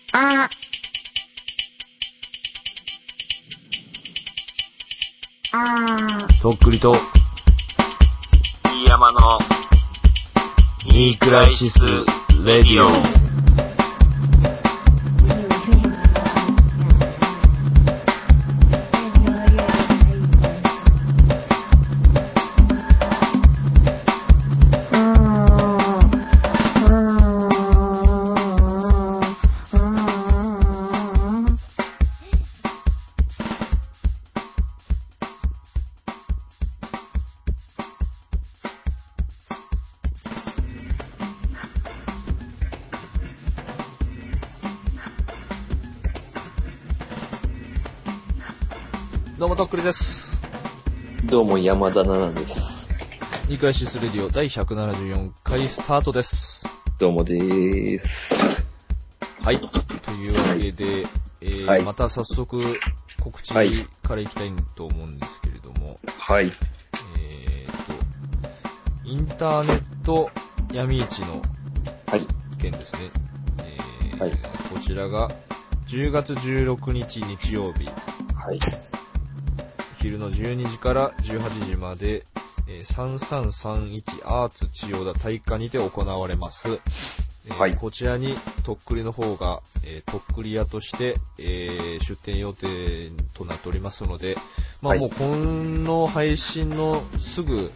とっくりと、 飯山の、 ニークライシス・レディオ。どうもとっくりです。 どうも山田奈々です。 ニークライシス・レディオ第174回スタートです。 どうもでーす。 はい。というわけで、 はいまた早速告知からいきたいと思うんですけれども、 はい。 インターネット闇市のはい。 件ですね。 はい。 こちらが10月16日日曜日、 はい。 昼の12時から18時まで、3331アーツ千代田体育館にて行われます。 はい。 こちらにとっくりの方が、とっくり屋として、出店予定となっておりますので、まあもうこの配信のすぐ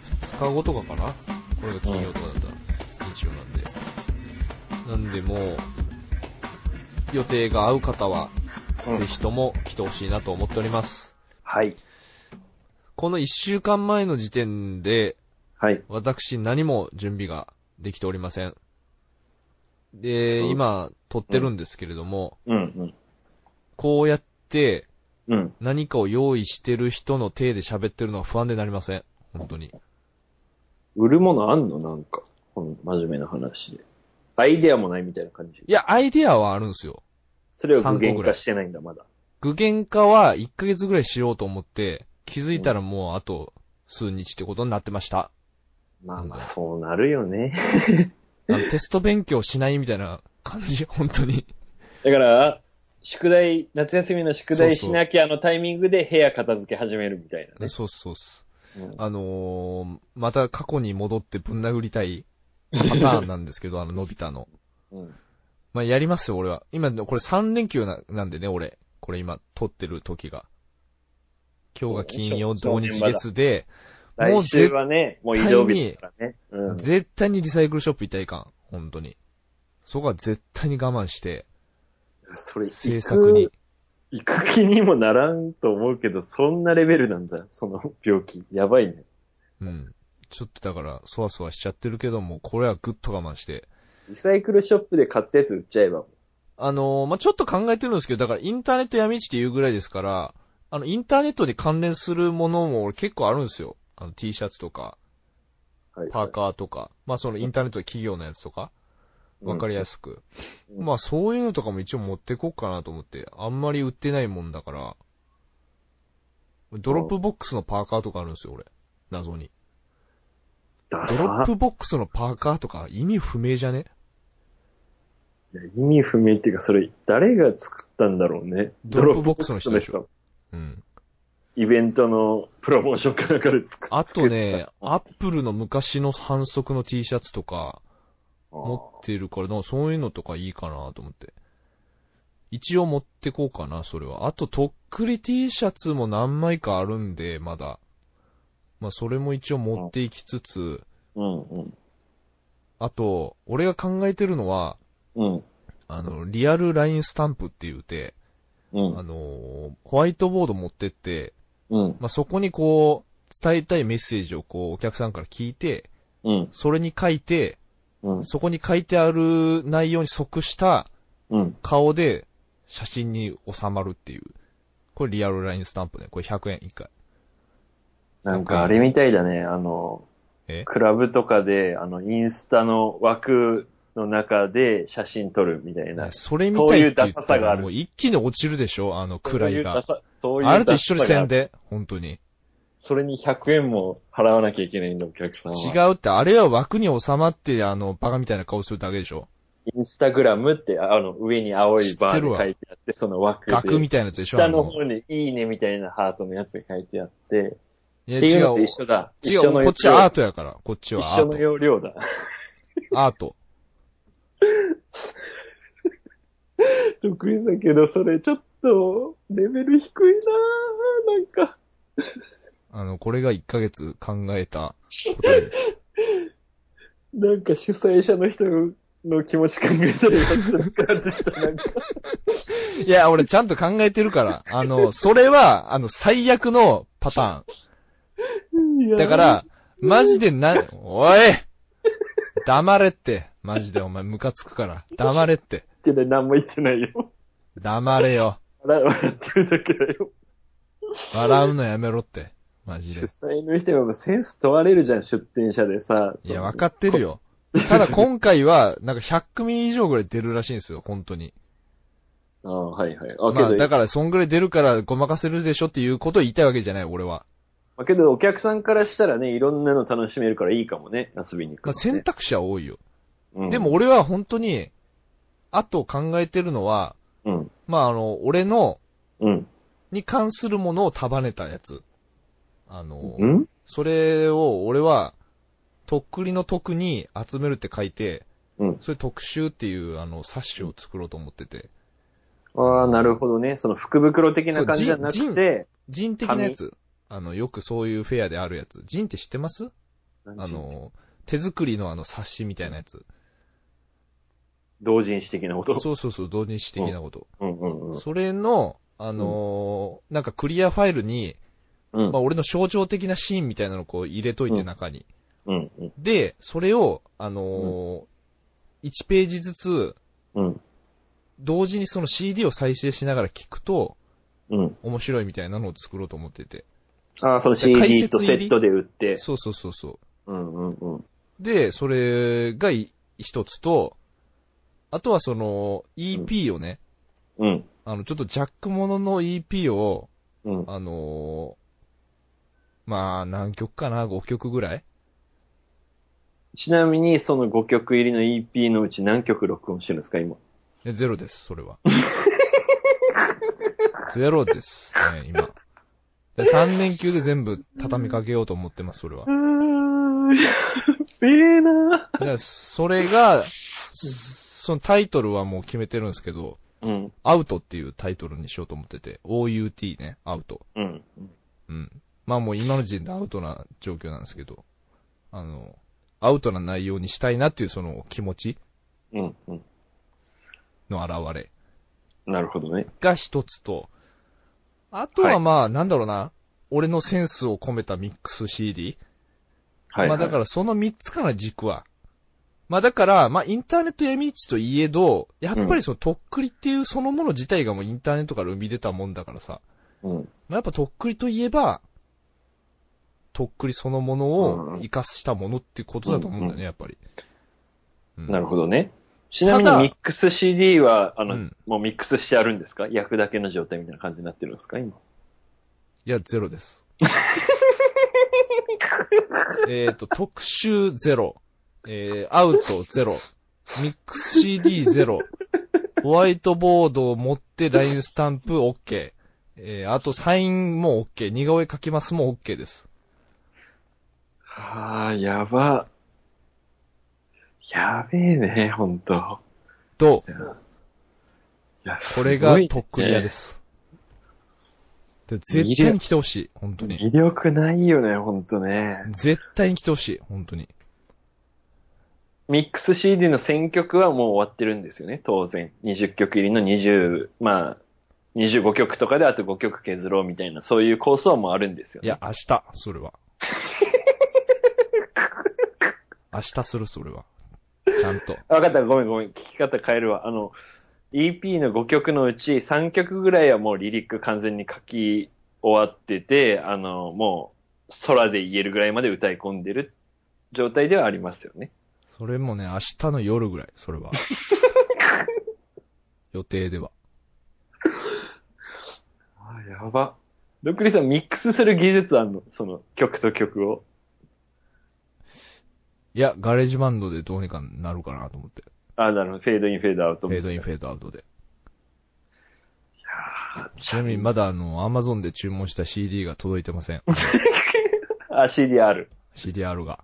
2日後とかかな、これが金曜とかだったら、日曜なんで。なんでもう、予定が合う方は、ぜひとも来てほしいなと思っております。 はい。 この1週間前の時点で、 はい。 私何も準備ができておりません。で、今撮ってるんですけれども、こうやって何かを用意してる人の手で喋ってるのは不安でなりません。本当に。 売るものあんのなんか、この真面目な話で。アイデアもないみたいな感じ。 いや、アイディアはあるんですよ。 それを具現化してないんだ、まだ。 具現化は1ヶ月ぐらいしようと思って、気づいたらもうあと数日ってことになってました。 まあまあ、そうなるよね。 テスト勉強しないみたいな感じ、本当に。 だから、夏休みの宿題しなきゃのタイミングで部屋片付け始めるみたいなね。 そうそうっす。また過去に戻ってぶん殴りたいパターンなんですけど、のび太の。まあ、やりますよ、俺は。今、これ3連休なんでね、俺。これ今、撮ってる時が。今日が金曜、土日月で、もう来週はね、もう移動日だからね。 絶対にリサイクルショップ行ったらいかん。本当に。そこは絶対に我慢して、 それ制作に。 行く気にもならんと思うけど、そんなレベルなんだ、その病気。やばいね。 ちょっとだから、そわそわしちゃってるけども、これはぐっと我慢して。 リサイクルショップで買ったやつ売っちゃえば。 まあ、ちょっと考えてるんですけど、だからインターネット闇市っていうぐらいですから、インターネットに関連するものも俺結構あるんですよ。T シャツとか、パーカーとか、まあそのインターネットで企業のやつとか、わかりやすく。まあそういうのとかも一応持ってこうかなと思って、あんまり売ってないもんだから、ドロップボックスのパーカーとかあるんですよ、俺。謎に。ドロップボックスのパーカーとか意味不明じゃね？ いや、意味不明っていうか、それ、誰が作ったんだろうね。 ドロップボックスの人でしょ。 イベントのプロモーションかなんかで作った。 あとね、アップルの昔の反則の T シャツとか、持ってるから、そういうのとかいいかなと思って。一応持ってこうかな、それは。あと、とっくり T シャツも何枚かあるんで、まだ。まあ、それも一応持っていきつつ、あと、俺が考えてるのは、リアルラインスタンプって言うて、ホワイトボード持ってって、まあ、そこにこう、伝えたいメッセージをこう、お客さんから聞いて、それに書いて、そこに書いてある内容に即した顔で写真に収まるっていう。これリアルラインスタンプね。これ100円1回。 なんかあれみたいだね。クラブとかで、インスタの枠の中で写真撮るみたいな。 それみたいって言ったらもう一気に落ちるでしょ、位が。 そういうあれと一緒にせんで、本当に。 それに100円も払わなきゃいけないんだ、お客さんは。 違うって、あれは枠に収まって、バカみたいな顔するだけでしょ。 インスタグラムって、上に青いバーで書いてあって、その枠で。 額みたいなやつでしょ。 下の方にいいねみたいなハートのやつが書いてあって。 いや、 っていうのと一緒だ。 違う、こっちはアートやから。こっちはアート。 一緒の容量だ。 アート。 得意だけど、それちょっと、レベル低いなぁ、なんか。 これが1ヶ月考えた答えです。 なんか主催者の人の気持ち考えたらやっちゃってた、なんか。 いや、俺ちゃんと考えてるから。それは、最悪のパターン。だから、マジでおい黙れって。マジでお前ムカつくから。黙れって。 けど何も言ってないよ。 黙れよ。 笑ってるだけだよ。 笑うのやめろって。マジで。 主催の人はセンス問われるじゃん、出店者でさ。 いや、わかってるよ。ただ今回は、なんか100組以上ぐらい出るらしいんですよ、本当に。 ああ、はいはい。 まあ、だからそんぐらい出るからごまかせるでしょっていうことを言いたいわけじゃない、俺は。 まあ、けどお客さんからしたらね、いろんなの楽しめるからいいかもね、遊びに行く、ね。 まあ、選択肢は多いよ。うん、でも俺は本当に、あと考えてるのは、 うん。 まあ俺の、 うん。 に関するものを束ねたやつ。 うん、 それを俺は、とっくりの徳に集めるって書いて、 うん。 それ特集っていう冊子を作ろうと思ってて。 ああ、なるほどね。その福袋的な感じじゃなくて、 人的なやつ。よくそういうフェアであるやつ。人って知ってます？手作りの冊子みたいなやつ。 同人誌的なこと？ そうそうそう、同人誌的なこと。 うんうんうん。 それの、なんかクリアファイルに、 うん、 まあ俺の象徴的なシーンみたいなのをこう入れといて中に。 うんうん、 で、それを、1ページずつ、 うん、 同時にその CD を再生しながら聞くと、 うん、 面白いみたいなのを作ろうと思ってて。 ああ、その CD とセットで売って。 そうそうそうそう。 うんうんうん。 で、それが一つと、あとはその EP をね、 うん。 ちょっとジャックものの EP を、 うん、 まあ何曲かな、5曲ぐらい。 ちなみにその5曲入りの EP のうち何曲録音してるんですか、今。 ゼロです、それは。ゼロですね、今。3連休で全部畳みかけようと思ってます、それは。 やべえなぁ。それが、そのタイトルはもう決めてるんですけど、 うん。 アウトっていうタイトルにしようと思ってて、OUT ね、アウト。 うん。 うん。まあもう今の時点でアウトな状況なんですけど、アウトな内容にしたいなっていうその気持ちうんうん。 の表れ。 なるほどね。 が一つと、あとはまあ、なんだろうな、俺のセンスを込めたミックス CD。はい、まあだからその3つかな、軸は。まあだから、まあインターネット闇市といえど、やっぱりそのとっくりっていうそのもの自体がもうインターネットから生み出たもんだからさ。 うん。まあやっぱとっくりといえば、とっくりそのものを活かしたものっていうことだと思うんだよね、やっぱり。 うん、なるほどね。ちなみにミックス CD は、もうミックスしてあるんですか？焼くだけの状態みたいな感じになってるんですか今。 いや、ゼロです。特集ゼロ。アウトゼロ。ミックス CD ゼロ。ホワイトボードを持ってラインスタンプ OK。あとサインも OK。似顔絵描きますも OK です。 はあ、やば。やべえね、ほんと。 と、 いや、 これがとっくり屋です。で絶対に来てほしい、本当に。 魅力ないよね、ほんとね。 絶対に来てほしい、本当に。 ミックス CD の選曲はもう終わってるんですよね、当然。20曲入りの20、まあ、25曲とかであと5曲削ろうみたいな、そういう構想もあるんですよね。 いや、明日、それは。明日する、それは。ちゃんと。 わかった、ごめん。聞き方変えるわ。EP の5曲のうち3曲ぐらいはもうリリック完全に書き終わってて、もう空で言えるぐらいまで歌い込んでる状態ではありますよね。 それもね、明日の夜ぐらい、それは。予定では。 あ、やば。どっくりさんミックスする技術あんの？その曲と曲を。 いや、ガレージバンドでどうにかなるかなと思って。 あ、なるほど。フェードイン、フェードアウト。 フェードイン、フェードアウトで。 いやちなみにまだAmazon で注文した CD が届いてません。 あ、CDR。 CDR が。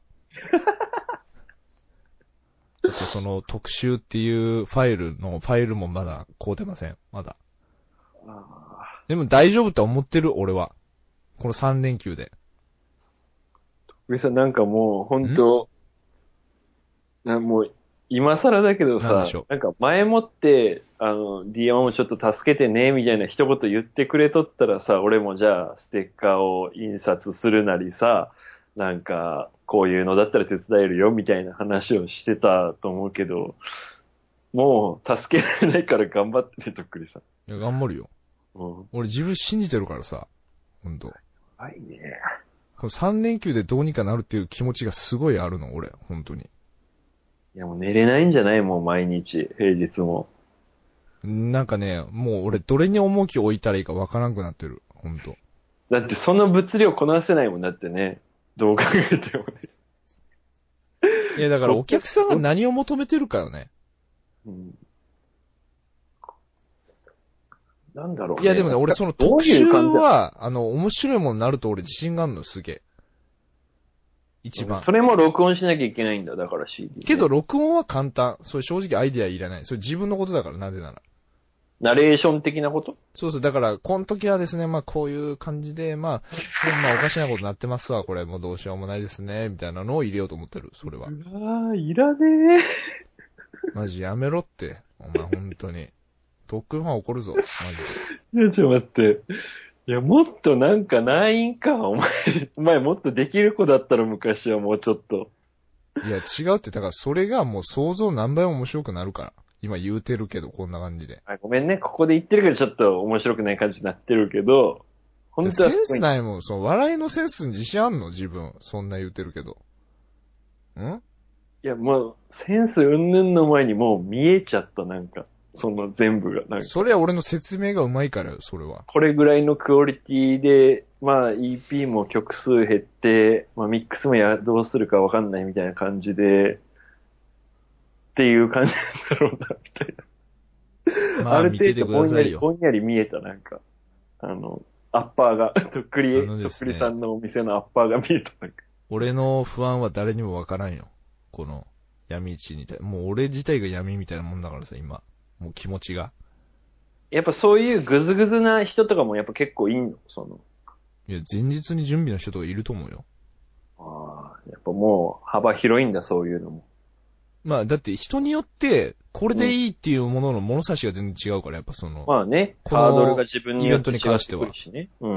ちょっとその特集っていうファイルもまだ買うてません。まだ。でも大丈夫と思ってる、俺は。この3連休で。 上さんなんかもう、ほんと、もう、今更だけどさなんでしょう、 なんか前もって、DM もちょっと助けてね、みたいな一言言ってくれとったらさ、俺もじゃあ、ステッカーを印刷するなりさ、なんか、こういうのだったら手伝えるよ、みたいな話をしてたと思うけど、もう、助けられないから頑張ってね、とっくりさん。 いや、頑張るよ。 うん。 俺自分信じてるからさ。ほんと。 はいね。 この3連休でどうにかなるっていう気持ちがすごいあるの、俺。ほんとに。 いやもう寝れないんじゃないもう毎日、平日も。 なんかね、もう俺どれに重きを置いたらいいかわからなくなってる。ほんと。 だってその物量こなせないもんだってね。どう考えてもね。 いやだからお客さんが何を求めてるかよね。 うん、なんだろうね。 いやでもね、俺その特集は、面白いものになると俺自信があるの、すげえ。一番。 それも録音しなきゃいけないんだ、だから CD、ね。 けど録音は簡単。それ正直アイディアいらない。それ自分のことだから、なぜなら。 ナレーション的なこと？ そうそう。だから、この時はですね、まあこういう感じで、まあおかしなことになってますわ。これもうどうしようもないですね。みたいなのを入れようと思ってる。それは。 いらねえ。 マジやめろって。お前本当に。トックファン怒るぞ。マジいや、ちょっと待って。いや、もっとなんかないんか。お前もっとできる子だったら昔はもうちょっと。 で。いや、違うって、だからそれがもう想像何倍も面白くなるから。今言うてるけど、こんな感じで。 あ、ごめんね。ここで言ってるけどちょっと面白くない感じになってるけど、本当はセンスないもん。その笑いのセンスに自信あんの自分。そんな言うてるけど。 いや、もう、センス云々の前にもう見えちゃった、なんか。その全部が。なんかそれは俺の説明がうまいからよ、それは。 これぐらいのクオリティで、まあ EP も曲数減って、まあミックスもどうするかわかんないみたいな感じで、っていう感じなんだろうな、みたいな。 まあ、見ててくださいよ。 ぼんやり見えた、なんか。アッパーが、とっくりさんのお店のアッパーが見えた、なんか。 俺の不安は誰にもわからんよ。この闇市に対。もう俺自体が闇みたいなもんだからさ、今。もう気持ちが。 やっぱそういうグズグズな人とかもやっぱ結構いんのいや、前日に準備の人とかいると思うよ。 ああ、やっぱもう幅広いんだ、そういうのも。 まあ、だって人によって、これでいいっていうものの物差しが全然違うから、やっぱその。 まあね、 このハードルが自分によって違ってくるしイベントに関してね。うん。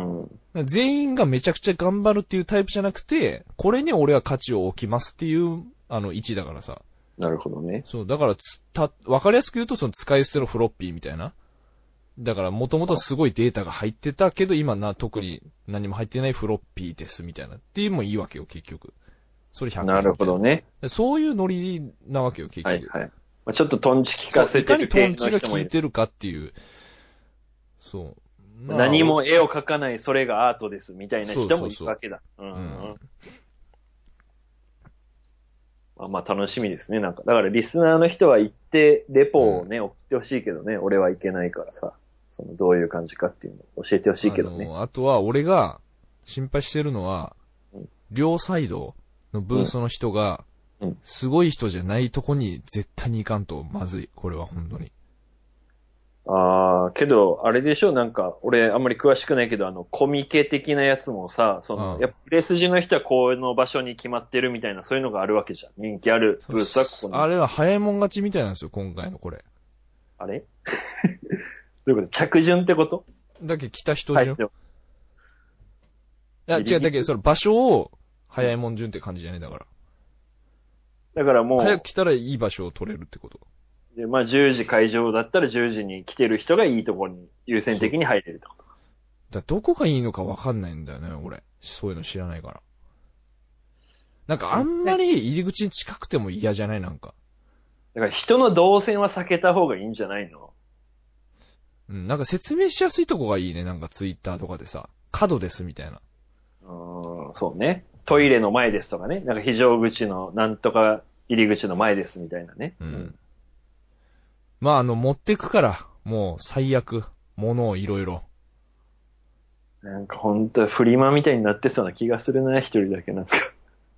全員がめちゃくちゃ頑張るっていうタイプじゃなくて、これに俺は価値を置きますっていう、位置だからさ。 なるほどね。 そう、だからわかりやすく言うと、その使い捨てのフロッピーみたいな。だから、もともとすごいデータが入ってたけど、今特に何も入ってないフロッピーですみたいな。っていうのもいいわけよ、結局。それ100円。 なるほどね。 そういうノリなわけよ、結局。 はいはい。まあ、ちょっとトンチ聞かせてるいかにトンチが効いてるかっていう。そう。 まあ、何も絵を描かない、それがアートです、みたいな人もいるわけだ。まあ楽しみですね、なんか。だからリスナーの人は行って、レポをね、送ってほしいけどね、俺は行けないからさ。どういう感じかっていうのを教えてほしいけどね。 あとは、俺が心配してるのは、両サイドのブースの人が、すごい人じゃないとこに絶対に行かんとまずい。これは本当に。 ああ、けど、あれでしょなんか、俺あんまり詳しくないけど、コミケ的なやつもさ、やっぱ売れ筋の人はこの場所に決まってるみたいな、そういうのがあるわけじゃん。人気あるブースはここに。 あれは早いもん勝ちみたいなんですよ、今回のこれ。 あれどういうこと着順ってことだけ来た人順。いや、違う、だけその場所を早いもん順って感じじゃねえだから。 だからもう。 早く来たらいい場所を取れるってこと。 で、まあ10時会場だったら10時に来てる人がいいところに優先的に入れるってことか。 どこがいいのかわかんないんだよね、俺。そういうの知らないから。なんかあんまり入り口に近くても嫌じゃないなんか。 だから人の動線は避けた方がいいんじゃないの？ なんか説明しやすいとこがいいね。なんかツイッターとかでさ、角ですみたいな。 そうね。トイレの前ですとかね。なんか非常口のなんとか入り口の前ですみたいなね。 まあ持ってくから、もう最悪、物をいろいろ。 なんかほんとフリマみたいになってそうな気がするな、一人だけなんか。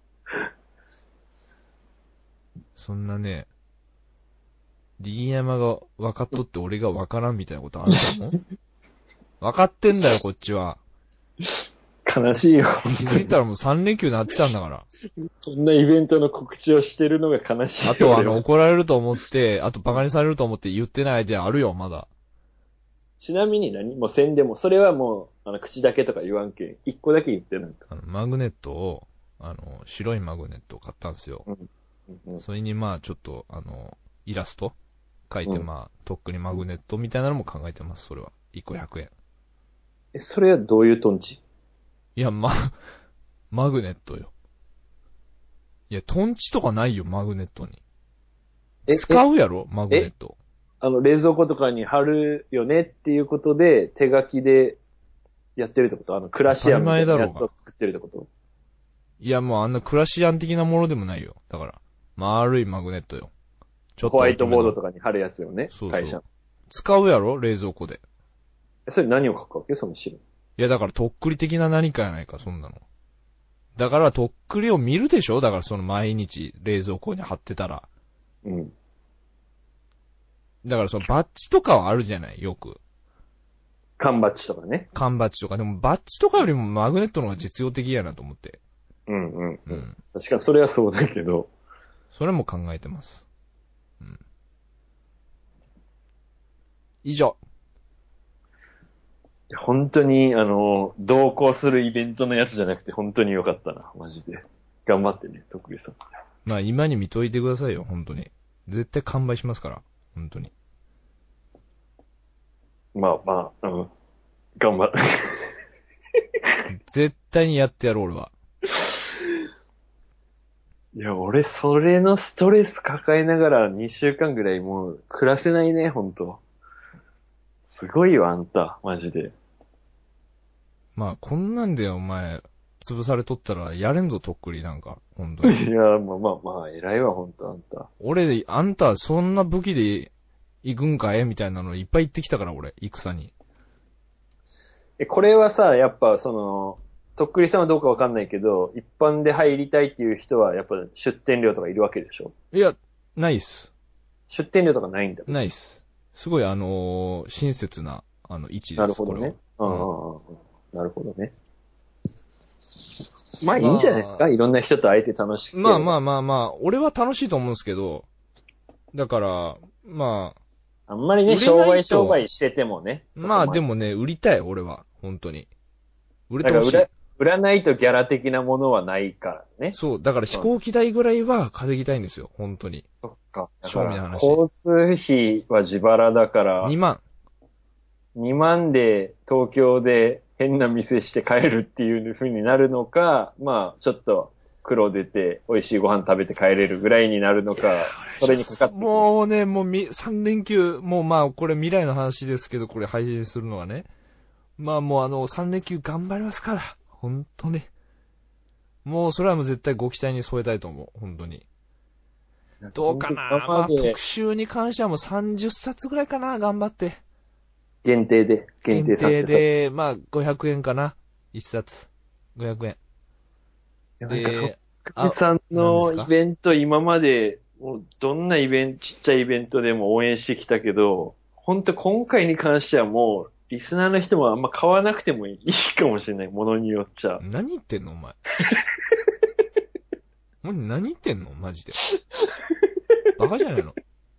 そんなね、D 山が分かっとって俺が分からんみたいなことあると思う？分かってんだよ、こっちは。 悲しいよ。 気づいたらもう3連休になってたんだから。 そんなイベントの告知をしてるのが悲しいよ。 あと俺は怒られると思って、あとバカにされると思って言ってないであるよ、まだ。 ちなみにもう宣伝も、それはもう、口だけとか言わんけん。一個だけ言ってなんか。 マグネットを、白いマグネットを買ったんですよ。それにまあちょっと、イラスト書いて、まあ、とっくにマグネットみたいなのも考えてます、それは。1個100円。 それはどういうトンチ？ いや、マグネットよ。いや、トンチとかないよ、マグネットに。使うやろ、マグネット。 冷蔵庫とかに貼るよねっていうことで、手書きでやってるってこと？クラシアンみたいなやつを作ってるってこと？ いや、もうあんなクラシアン的なものでもないよ。だから、丸いマグネットよ。 ちょっとホワイトボードとかに貼るやつよね。 そうそう。 会社。 使うやろ、冷蔵庫で。 それ何を書くわけ？その白。 いや、だからとっくり的な何かやないか、そんなの。だからとっくりを見るでしょ？だからその毎日冷蔵庫に貼ってたら。 うん。 だからそのバッジとかはあるじゃない、よく。 缶バッジとかね。 缶バッジとか。でもバッジとかよりもマグネットの方が実用的やなと思って。 うんうんうん。確かにそれはそうだけど。 それも考えてます。うん。以上。 本当に、同行するイベントのやつじゃなくて本当に良かったな、マジで。頑張ってね、徳井さん。 まあ今に見といてくださいよ、本当に。絶対完売しますから、本当に。 まあ、頑張って。 絶対にやってやろう、俺は。 いや、俺、それのストレス抱えながら2週間ぐらいもう暮らせないね、ほんと。すごいよ、あんた、マジで。 まあ、こんなんでお前、潰されとったら、やれんぞ、とっくりなんか、ほんとに。 いや、まあ、偉いわ、ほんと、あんた。 俺、あんた、そんな武器で行くんかみたいなのいっぱい言ってきたから、俺、戦に。 これはさ、やっぱ、とっくりさんはどうかわかんないけど、一般で入りたいっていう人は、やっぱ出店料とかいるわけでしょ？ いや、ないっす。 出店料とかないんだ。 ないっす。すごい、親切な、位置です。 なるほどね。なるほどね。まあいいんじゃないですか、いろんな人と会えて楽しく。 まあ、俺は楽しいと思うんですけど、だから、まあんまりね、商売しててもね。 まあでもね、売りたい、俺は。本当に。売れてほしい。 売らないとギャラ的なものはないからね。 そう、だから飛行機代ぐらいは稼ぎたいんですよ、本当に。 そっか。 正味の話。 交通費は自腹だから。 2万。 2万で東京で変な店して帰るっていう風になるのか、まあ、ちょっと黒出て美味しいご飯食べて帰れるぐらいになるのか、それにかかってくる。 もうね、3連休、もうまあ、これ未来の話ですけど、これ配信するのはね。まあもう3連休頑張りますから。本当に。もうそれはもう絶対ご期待に添えたいと思う。本当に。どうかな、まあ特集に関してはもう30冊ぐらいかな、頑張って。 限定で。 限定で、まあ500円かな。1冊。500円。 で、徳井さんのイベント今まで、もうどんなちっちゃいイベントでも応援してきたけど、本当今回に関してはもう、リスナーの人もあんま買わなくてもいいかもしれない、ものによっちゃ。 何言ってんのお前。お前何言ってんのマジで。バカじゃないの。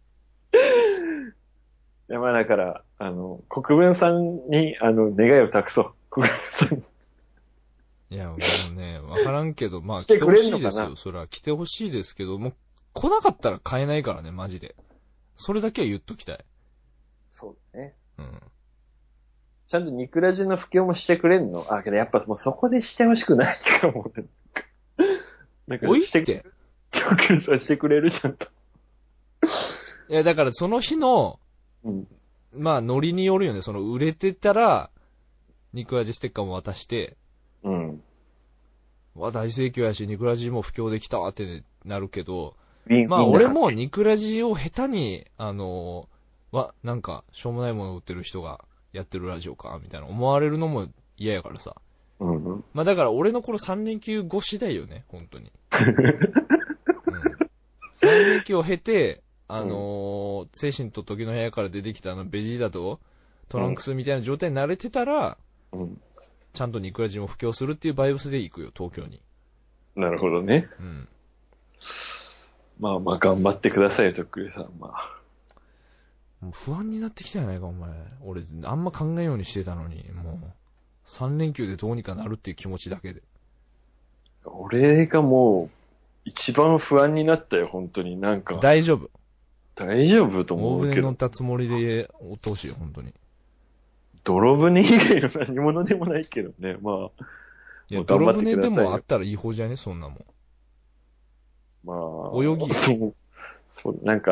いや、まあだから、国分さんに、願いを託そう。国分さんに。 いや、もうね、わからんけど、まあ来てほしいですよ。それは来てほしいですけど、もう来なかったら買えないからね、マジで。それだけは言っときたい。 そうだね。 うん。 ちゃんとニクラジの布教もしてくれんの？けどやっぱもうそこでしてほしくないかも。なんかおいって。 曲さしてくれるちゃんと。 いや、だからその日の、 うん、 まあノリによるよね。売れてたら、ニクラジステッカーも渡して、 うん。 大盛況やし、ニクラジも布教できたってなるけど、まあ俺もニクラジを下手に、 なんか、しょうもないものを売ってる人がやってるラジオか、みたいな思われるのも嫌やからさ。 うんうん。 まあだから俺のこの3連休後次第よね、本当に。うん。3連休を経て、精神と時の部屋から出てきたベジータとトランクスみたいな状態に慣れてたら、 うん。 ちゃんとニクラジも布教するっていうバイブスで行くよ、東京に。 なるほどね。 うん。 まあまあ頑張ってくださいよ、とっくりさん。まあ。 もう不安になってきたやないか、お前。俺、あんま考えようにしてたのに、もう、3連休でどうにかなるっていう気持ちだけで。 俺がもう、一番不安になったよ、本当に。なんか、 大丈夫。 大丈夫と大思うけど。 船に乗ったつもりでおってほしいよ、本当に。 泥船以外の何者でもないけどね。まあ、 いや、 もう頑張って泥船でくださいよ。 もあったら違法じゃね、そんなもん。 ま泳ぎよ。 あ、そう、なんか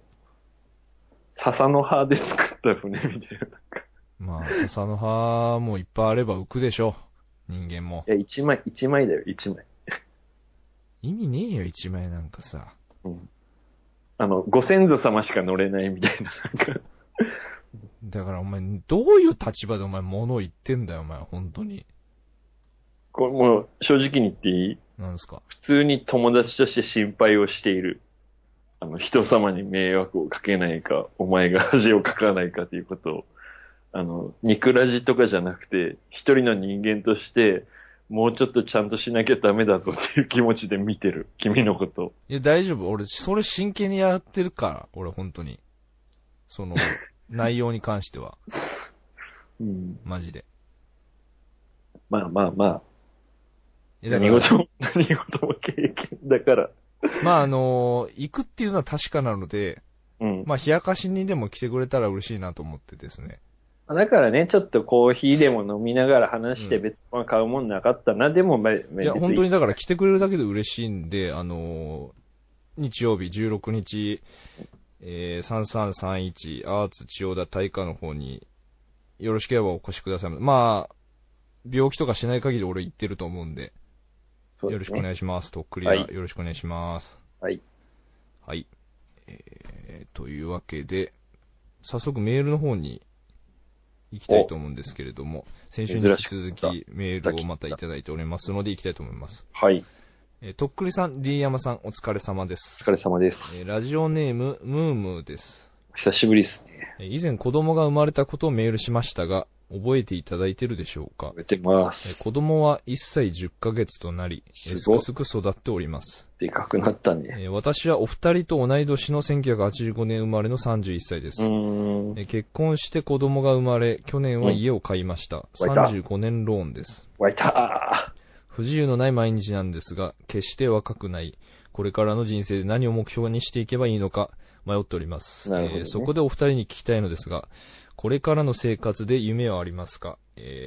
笹の葉で作った船みたいな。 まあ、笹の葉もいっぱいあれば浮くでしょ。人間も。 いや、一枚だよ、一枚。 意味ねえよ、一枚なんかさ。 うん。ご先祖様しか乗れないみたいな、なんか。 だからお前、どういう立場でお前物を言ってんだよ、お前、本当に。 これもう、正直に言っていい？ なんですか。 普通に友達として心配をしている。人様に迷惑をかけないか、お前が恥をかかないかということを、ニクラジとかじゃなくて、一人の人間として、もうちょっとちゃんとしなきゃダメだぞっていう気持ちで見てる。君のこと。 いや、大丈夫。俺、それ真剣にやってるから、俺、本当に。その、内容に関しては。 うん。 マジで。 まあまあまあ。 いやだから何事も経験だから。 まあ、行くっていうのは確かなので、 うん。 まあ、冷やかしにでも来てくれたら嬉しいなと思ってですね。 だからね、ちょっとコーヒーでも飲みながら話してうん別に買うもんなかったな。でも、 いや、本当にだから来てくれるだけで嬉しいんで、日曜日16日、3331アーツ千代田大花の方によろしければお越しください。まあ、病気とかしない限り俺行ってると思うんで、 そうですね、 よろしくお願いします。とっくりや、 はいよろしくお願いします。 はい。 はい。というわけで、早速メールの方に行きたいと思うんですけれども、先週に引き続きメールをまたいただいておりますので行きたいと思います。 はい。 とっくりさん、D 山さん、お疲れ様です。 お疲れ様です。 ラジオネーム、ムームーです。 久しぶりですね。 以前子供が生まれたことをメールしましたが、覚えていただいているでしょうか？ 覚えてます。 子供は1歳10ヶ月となり、すくすく育っております。 でかくなったね。 私はお二人と同い年の1985年生まれの31歳です。結婚して子供が生まれ、去年は家を買いました。35年ローンです。 湧いた不自由のない毎日なんですが、決して若くない。これからの人生で何を目標にしていけばいいのか迷っております。 なるほどね。 そこでお二人に聞きたいのですが、これからの生活で夢はありますか？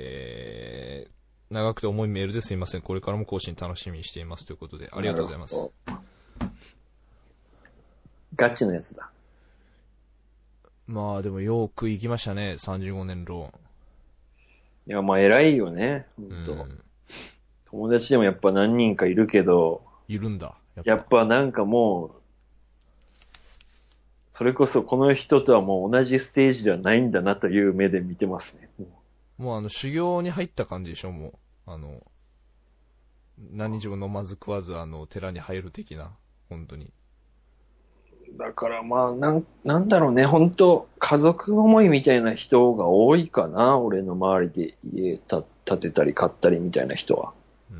長くて重いメールですいません。これからも更新楽しみにしていますということで、ありがとうございます。 ガチのやつだ。 まあでもよく行きましたね、35年ローン。 いや、まあ偉いよね。本当、友達でもやっぱ何人かいるけど、 いるんだ。 やっぱなんかもう、それこそこの人とはもう同じステージではないんだなという目で見てますね。 もう修行に入った感じでしょ、もう。何日も飲まず食わず寺に入る的な、本当に。 だからまあ、なんだろうね、本当家族思いみたいな人が多いかな、俺の周りで家建てたり買ったりみたいな人は。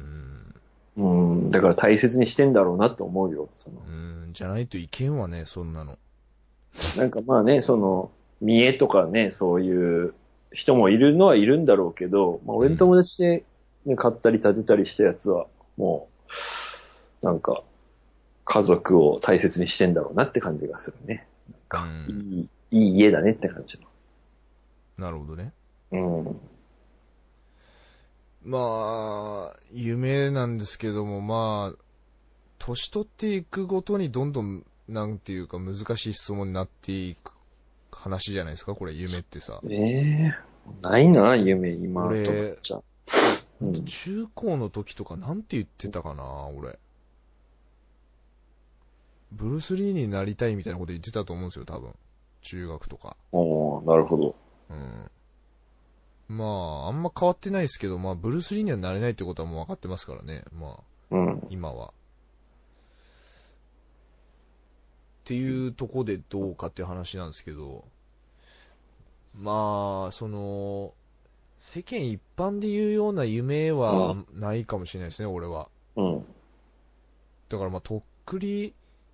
だから大切にしてんだろうなと思うよ。 じゃないといけんわね、そんなの。 なんかまあね、見栄とかね、そういう人もいるのはいるんだろうけど、まあ俺の友達で、ね、買ったり建てたりしたやつは、もう、なんか、家族を大切にしてんだろうなって感じがするね。なんか、いい家だねって感じの。 なるほどね。まあ、夢なんですけども、まあ、年取っていくごとにどんどん、なんていうか難しい質問になっていく話じゃないですか、これ夢ってさ。 ないな、夢、今俺、 と思っちゃ中高の時とかなんて言ってたかな、俺。ブルース・リーになりたいみたいなこと言ってたと思うんですよ、多分。 中学とか。 おー、なるほど。 うん。まあ、あんま変わってないですけど、まあ、ブルース・リーにはなれないってことはもう分かってますからね。まあ、 うん。 今は。っていうとこでどうかっていう話なんですけど、まあ、世間一般で言うような夢はないかもしれないですね、俺は。 うん。 だからまあ、とっくり、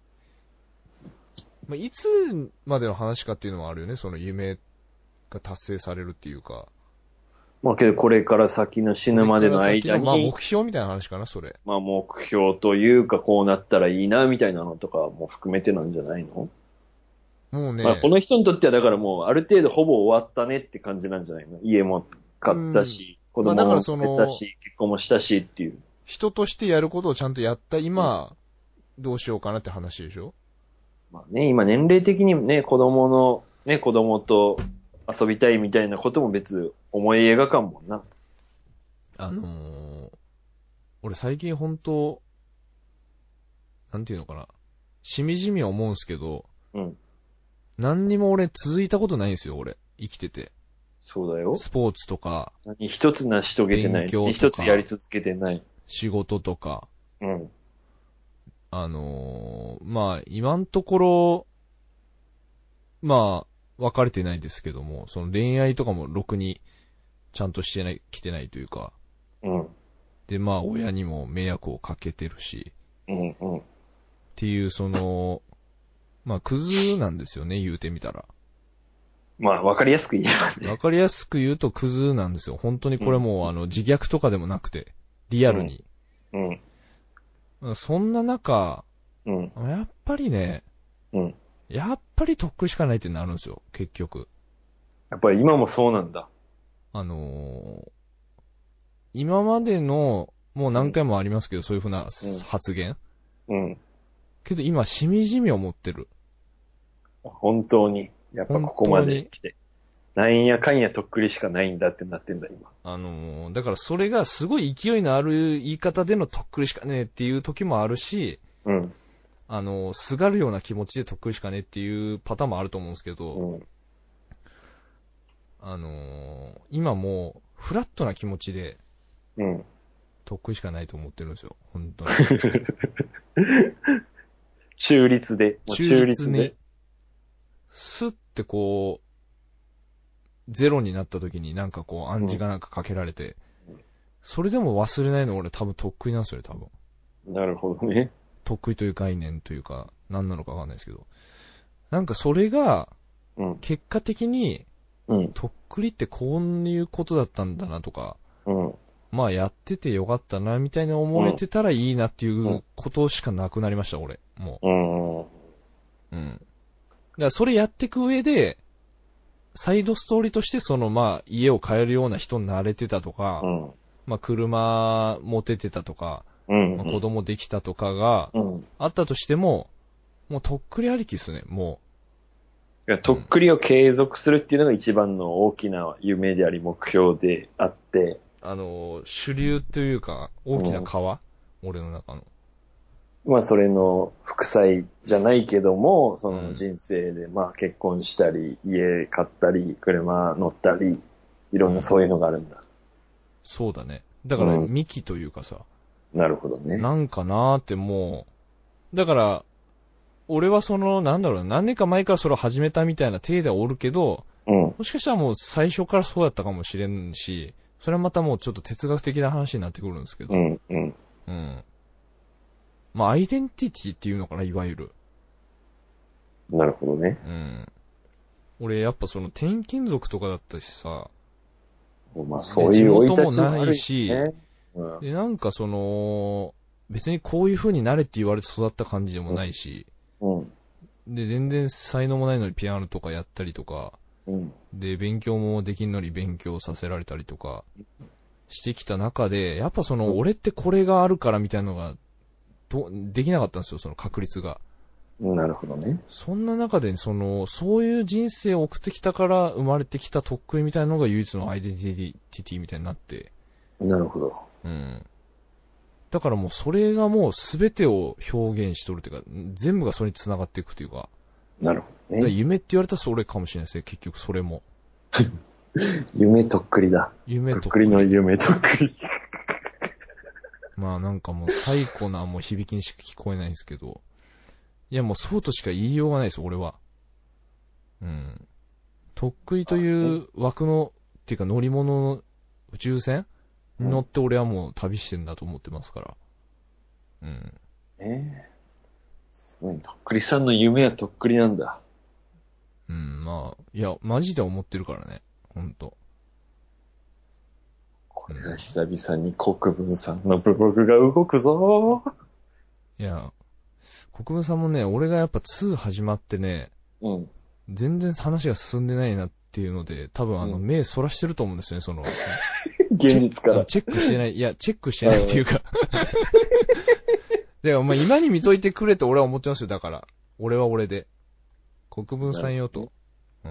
まあ、いつまでの話かっていうのもあるよね、その夢が達成されるっていうか。 まあけどこれから先の死これからぬまでの先の、まあ、 間に、 目標みたいな話かな、それ。 まあ目標というかこうなったらいいなみたいなのとかも含めてなんじゃないの？まあこもうね、 の人にとってはだからもうある程度ほぼ終わったねって感じなんじゃないの？家も買ったし、子まあ、だから供も買ったし、結婚もしたしっていう。 人としてやることをちゃんとやった今、どうしようかなって話でしょ？ まあね、今年齢的にね、子供と遊びたいみたいなことも別思い描かんもんな。 あのー俺最近本当、なんていうのかな。しみじみ思うんすけど、 うん。 何にも俺続いたことないんですよ、俺。生きてて。 そうだよ。 スポーツとか、 何一つ成し遂げてない。 勉強何とか、 一つやり続けてない。 仕事とか。 うん。 まあ、今のところ、まあ、別れてないですけども、その恋愛とかもろくにちゃんとしてない、来てないというか。 うん。 で、まあ、親にも迷惑をかけてるし、 うん。うん。 っていう、まあ、クズなんですよね、言うてみたら。 まあ、わかりやすく言えばね。 わかりやすく言うとクズなんですよ。本当にこれもう、自虐とかでもなくて、リアルに。 うん。 そんな中、 うん。 やっぱりね、 うん。 やっぱりとっくりしかないってなるんですよ、結局。 やっぱり今もそうなんだ。 あのー今までの、もううん。 何回もありますけど、そういうふうなうん。 発言。 うん。 けど今、しみじみ思ってる。 本当に。やっぱ本ここま当に。 で来て。なんやかんやとっくりしかないんだってなってんだ、今。 だからそれがすごい勢いのある言い方でのとっくりしかねえっていう時もあるし、 うん。 すがるような気持ちでとっくりしかねえっていうパターンもあると思うんですけど、 うん。 今もう、フラットな気持ちで、 うん。 とっくりしかないと思ってるんですよ。本当に。 中立で。もう中中立で。 立に、スッてこう、ゼロになった時になんかこう暗示がなんかかけられて、それでも忘れないの俺多分とっくりなんですよね、多分。 なるほどね。 とっくりという概念というか、何なのかわかんないですけど。なんかそれが、 うん。 結果的に、 うん。 とっくりってこういうことだったんだなとか、 うん。 まあやっててよかったな、みたいな思えうん。 てたらいいなっていうん。 うことしかなくなりました、俺。もうん。 う。うん。だからそれやっていく上で、サイドストーリーとしてまあ家を買えるような人になれてたとか、 うん。 まあ車持ててたとか、 うん。 まあ、子供できたとかがうん。 あったとしても、もうとっくりありきっすね、もいや、 う。うん。 とっくりを継続するっていうのが一番の大きな夢であり目標であって、 主流というか、大きなうん。 川俺の中の。 まあ、それの副菜じゃないけども、そのうん。 人生で、まあ、結婚したり、家買ったり、車乗ったり、いろんなうん。 そういうのがあるんだ。 そうだね。だから、 うん。 幹というかさ、 なるほどね。 なんかなーってもう、だから、俺はなんだろうな、何年か前からそれを始めたみたいな体ではおるけど、 うん。 もしかしたらもう最初からそうだったかもしれんし、それはまたもうちょっと哲学的な話になってくるんですけど、 うん。うん。 うん。まあ、アイデンティティっていうのかな、いわゆる。 なるほどね。 うん。俺、やっぱ転勤族とかだったしさ、 まあ、 で、 そう地いう生い立元もなちもあるよいし、 ね。うん。 で、なんか別にこういう風になれって言われて育った感じでもないし、 うん。 で、全然才能もないのにピアノとかやったりとか、 うん。 で、勉強もできんのに勉強させられたりとかしてきた中で、やっぱうん。 俺ってこれがあるからみたいなのが、できなかったんですよ、その確率が。 なるほどね。 そんな中で、そういう人生を送ってきたから生まれてきたとっくりみたいなのが唯一のアイデンティティみたいになって、 なるほど。 うん。だからもうそれがもう全てを表現しとるというか、全部がそれに繋がっていくというか、 なるほどね。 夢って言われたらそれかもしれないですね、結局それも。 夢とっくりだ。 夢とっくりの夢とっくり。 まあなんかもう最古なもう響きにしか聞こえないんですけど。いやもうそうとしか言いようがないです、俺は。うん。とっくりという枠の、っていうか乗り物の宇宙船に乗って俺はもう旅してんだと思ってますから。うん。 すごい、とっくりさんの夢はとっくりなんだ。 うん、まあ、いや、マジで思ってるからね。ほんと。 これが久々に国分さんのブログが動くぞー。 いや、国分さんもね、俺がやっぱ2始まってね、 うん。 全然話が進んでないなっていうので、多分目そらしてると思うんですよね、 現実から。 チェックしてない、いや、チェックしてないっていうかでもまあ今に見といてくれと俺は思ってますよ、だから。俺は俺で。国分さんよと。うん。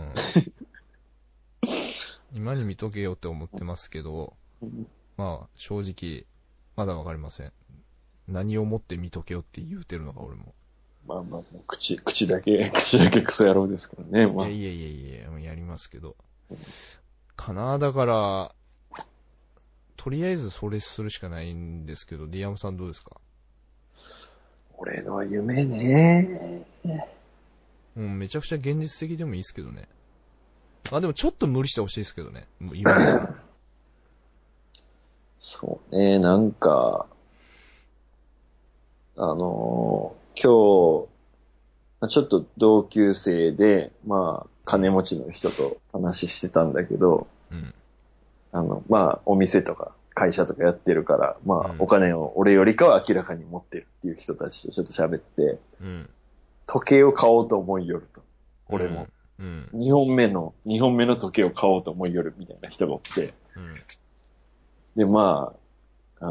今に見とけよって思ってますけど、まあ正直、まだわかりません。何をもって見とけよって言うてるのか俺も。 まあまあ、もう口だけクソ野郎ですからね、まあ。 いや、やりますけど。かな、だから、とりあえずそれするしかないんですけど、ディアムさんどうですか？ 俺の夢ね。 もうめちゃくちゃ現実的でもいいですけどね。あ、でもちょっと無理してほしいですけどね。今でも。 そうね、なんか、今日、ちょっと同級生で、まあ、金持ちの人と話してたんだけど、 うん。 まあ、お店とか会社とかやってるから、まあ、 うんお金を俺よりかは明らかに持ってるっていう人たちとちょっと喋って、 うん。 時計を買おうと思いよると。俺も。 うん。 2本目の時計を買おうと思いよるみたいな人がおって。 うん。 で、まあ、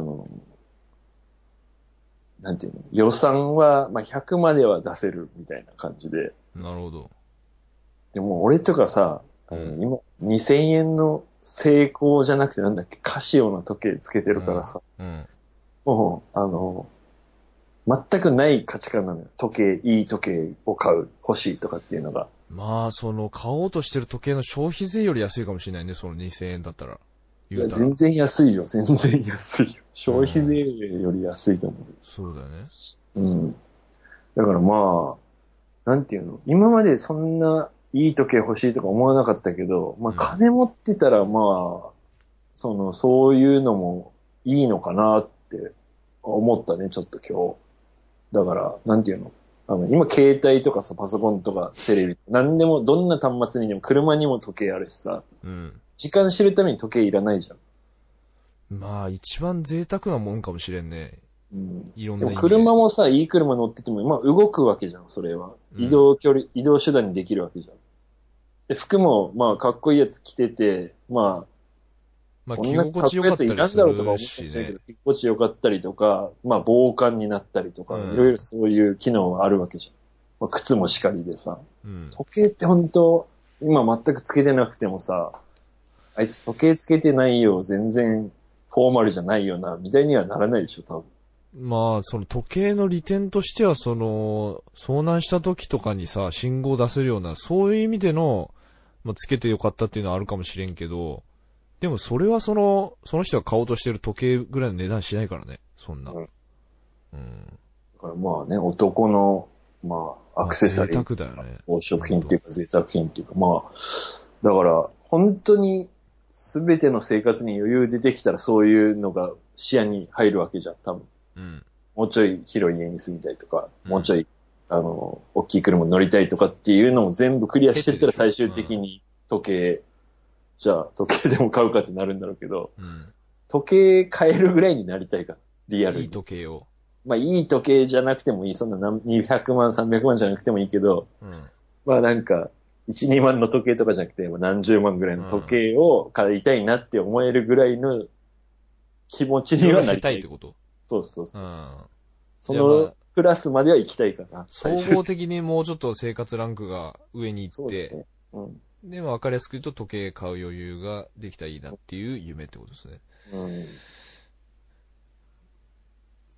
なんていうの、予算は、まあ、100までは出せるみたいな感じで。 なるほど。 でも俺とかさ、 うん。 今、2000円のセイコーじゃなくてなんだっけ、カシオの時計つけてるからさ、 うん。 もう、全くない価値観なのよ。いい時計を買う、欲しいとかっていうのが。 まあ、買おうとしてる時計の消費税より安いかもしれないね、その2000円だったら。 いや、 言うたら。 全然安いよ。全然安いよ。消費税うん。 より安いと思そうだよね。 う。うん。だからまあ、なんていうの、今までそんないい時計欲しいとか思わなかったけど、まあうん。 金持ってたらまあ、そういうのもいいのかなって思ったね、ちょっと今日。だから、なんていうの、今携帯とかさ、パソコンとかテレビ、なんでも、どんな端末にでも車にも時計あるしさ、 うん。 時間知るために時計いらないじゃん。 まあ、一番贅沢なもんかもしれんね。 うん。 いろんでもな意味で。 車もさ、いい車乗ってても、まあ動くわけじゃん、それは。 うん。 移動手段にできるわけじゃん。で、服も、まあかっこいいやつ着てて、まあ、 まあ、 そん着なかっこいいや心地よかっついらんだろうとかたりする思ったんだけど、 しね。 着心地よかったりとか、まあ防寒になったりとか、いろいろうん。 そういう機能があるわけじゃん。まあ、靴もしかりでさ。 うん。 時計って本当今全くつけてなくてもさ、あいつ時計つけてないよ、全然フォーマルじゃないよな、みたいにはならないでしょ、多分。 まあ、時計の利点としては、遭難した時とかにさ、信号を出せるような、そういう意味での、まあ、つけてよかったっていうのはあるかもしれんけど、でもそれはその人が買おうとしてる時計ぐらいの値段しないからね、そんな。 うん。 うん。 だからまあね、男の、まあ、アまあ、 クセサ贅リーとか、 沢だよね。 宝飾ほんと。 品っていうか贅沢品っていうか、まあ、だから、本当に全ての生活に余裕出てきたらそういうのが視野に入るわけじゃん、多分。 うん。 もうちょい広い家に住みたいとか、 うん。 もうちょい、大きい車乗りたいとかっていうのも全部クリアしてったケチでしょ。 ら最終うん。 的に時計、じゃあ時計でも買うかってなるんだろうけど、 うん。 時計買えるぐらいになりたいから、リアルいいに。 時計を。 まあいい時計じゃなくてもいい、そんな200万、300万じゃなくてもいいけど、 うん。 まあなんか、1、2万の時計とかじゃなくて、もう何十万ぐらいの時うん。 計を買いたいなって思えるぐらいの気持ちにそれが下はなりたい。 手いってこと？ そうそうそう。 うん。 そのじゃあまあ、 クラスまでは行きたいかな、最総終的に。 合的にもうちょっと生活ランクが上に行って、 そうだね。うん。 で、わかりやすく言うと時計買う余裕ができたらいいなっていう夢ってことですね。 うん。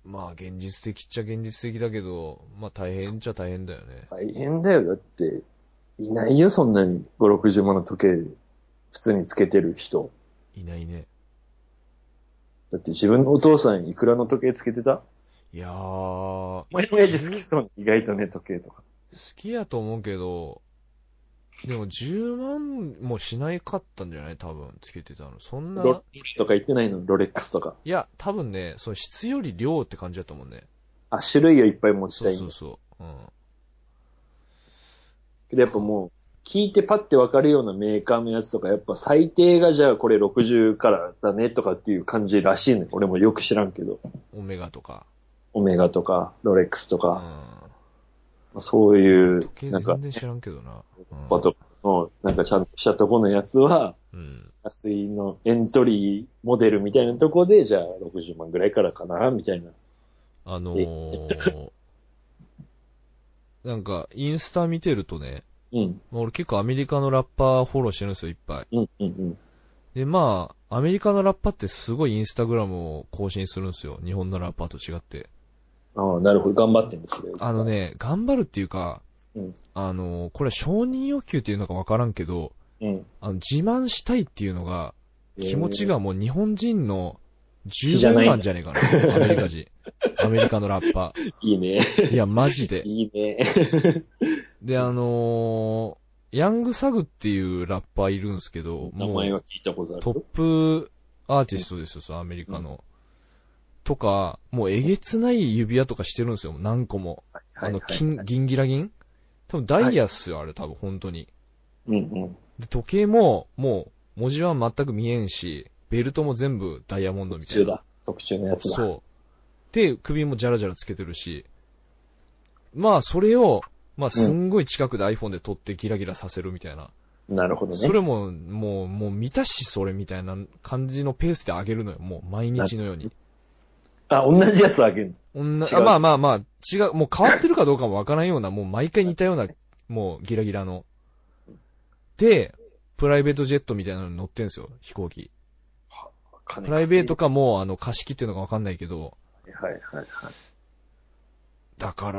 まあ現実的っちゃ現実的だけど、まあ大変っちゃ大変だよね。 大変だよ。だって、いないよ、そんなに5、60万の時計、普通につけてる人。 いないね。 だって自分のお父さんいくらの時計つけてた？ いやー、 お前の親父好きそうに意外とね、時計とか。 好きやと思うけど、でも10万もしないかったんじゃない多分、つけてたの。そんな、 ロレックスとか言ってないの？ロレックスとか。 いや、多分ね、その質より量って感じだと思うね。 あ、種類をいっぱい持ちたいんだ。 そうそうそう。うん。 けどやっぱもう、聞いてパッてわかるようなメーカーのやつとか、やっぱ最低がじゃあこれ60からだねとかっていう感じらしいね。俺もよく知らんけど。 オメガとか。 オメガとか、ロレックスとうか、 ん。 そういう時、計なんか、 全然知らんけどな。 パとかの、なんかちゃんとしたとこのやつは、 うん。 安いのエントリーモデルみたいなとこで、じゃあ60万ぐらいからかな、みたいな。 なんか、インスタ見てるとね、 うん。 俺結構アメリカのラッパーフォローしてるんですよ、いっぱい。 うん、うん、うん。 で、まあ、アメリカのラッパーってすごいインスタグラムを更新するんですよ。日本のラッパーと違って。 ああ、なるほど。頑張ってんですね。 頑張るっていうか、 うん。 これは承認欲求っていうのかわからんけど、 うん。 自慢したいっていうのが、気持ちがもう日本人の10 じゃない倍なんじゃねえかな。アメリカ人。アメリカのラッパー。 いいね。 いや、マジで。 いいね。 で、ヤングサグっていうラッパーいるんですけど、 名もう前は聞いたことあるトッよ。 プアーティストですよ、そのアメリカの。とか、もうえげつない指輪とかしてるんですよ、何個も。 はいはいはいギンギラギン多分ダイヤっすよ、あれ多分、本当に。 うんうん。 で、時計も、もう、文字は全く見えんし、ベルトも全部ダイヤモンドみたいな。 特注のやつだ。 そう。で、首もジャラジャラつけてるし、まあ、それを、まあ、すんごい近くで iPhone で撮ってギラギラさせるみたいな。 なるほどね。 それも、もう見たし、それみたいな感じのペースで上げるのよ。もう、毎日のように。 あ、同じやつあげるの？ まあまあまあ、違う、もう変わってるかどうかもわからんような、もう毎回似たような、もうギラギラの。で、プライベートジェットみたいなのに乗ってんすよ、飛行機。プライベートかもう、貸し切っていうのかわかんないけど。 はいはいはい。 だから、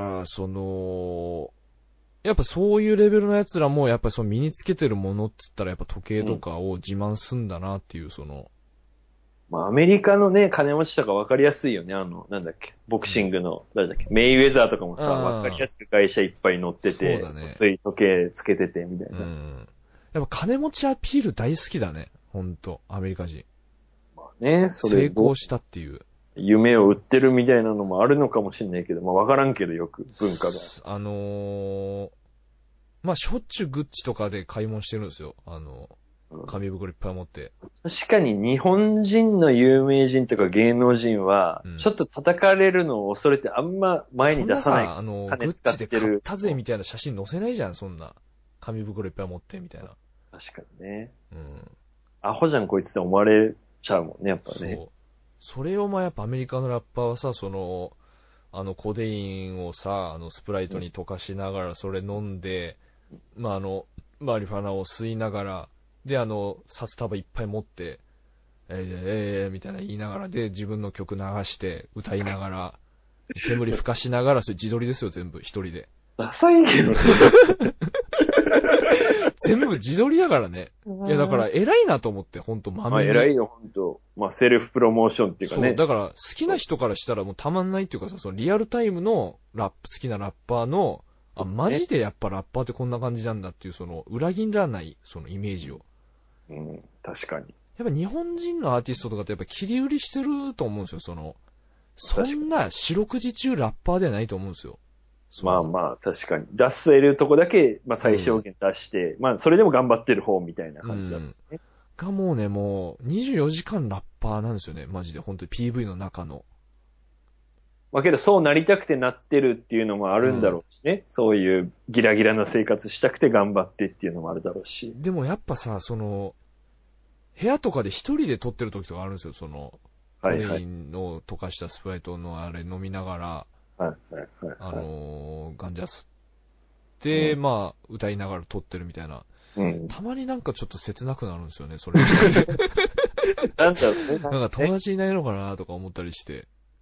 やっぱそういうレベルの奴らも、やっぱりその身につけてるものっつったら、やっぱ時計とかを自慢すんだなっていう、 まあ、アメリカのね、金持ちとか分かりやすいよね。なんだっけ、ボクシングの、誰だっけ、メイウェザーとかもさ、分かりやすく会社いっぱい乗ってて、 そうだね。 つい時計つけてて、みたいな。 やっぱ金持ちアピール大好きだね。ほんと、アメリカ人。 まあね、それ。 成功したっていう。 夢を売ってるみたいなのもあるのかもしんないけど、まあ分からんけどよく、文化が。 まあ、しょっちゅうグッチとかで買い物してるんですよ。紙袋いっぱい持って。 確かに日本人の有名人とか芸能人は、ちょっと叩かれるのを恐れてあんま前に出さない。 そんなさ、グッチで買ったぜみたいな写真載せないじゃん、そんな。紙袋いっぱい持ってみたいな。 確かにね。アホじゃんこいつって思われちゃうもんね、やっぱね。そう。 それをまあやっぱアメリカのラッパーはさ、コデインをさ、スプライトに溶かしながらそれ飲んで、まあマリファナを吸いながら、で、札束いっぱい持って、みたいな言いながらで、自分の曲流して、歌いながら、煙吹かしながら、それ自撮りですよ、全部、一人で。 ダサいけど。 全部自撮りだからね。いや、だから偉いなと思って、ほんと、豆に。 偉いよ、ほんと。まあ、セルフプロモーションっていうかね。 そう、だから、好きな人からしたらもうたまんないっていうかさ、そのリアルタイムの好きなラッパーの、マジでやっぱラッパーってこんな感じなんだっていう、裏切らない、イメージを。 確かに。 やっぱ日本人のアーティストとかってやっぱ切り売りしてると思うんですよ、そんな四六時中ラッパーではないと思うんですよ。 まあまあ、確かに。出せるとこだけ、まあ最小限出して、まあそれでも頑張ってる方みたいな感じなんですね。 がもうね、もう24時間ラッパーなんですよね、マジで。本当に PV の中の。 まあけどそうなりたくてなってるっていうのもあるんだろうしね。そういうギラギラな生活したくて頑張ってっていうのもあるだろうし。 でもやっぱさ、部屋とかで一人で撮ってる時とかあるんですよ、コデインを溶かしたスプライトのあれ飲みながら、ガンジャ吸って、まあ、歌いながら撮ってるみたいな。たまになんかちょっと切なくなるんですよね、それ。なんか友達いないのかなとか思ったりして。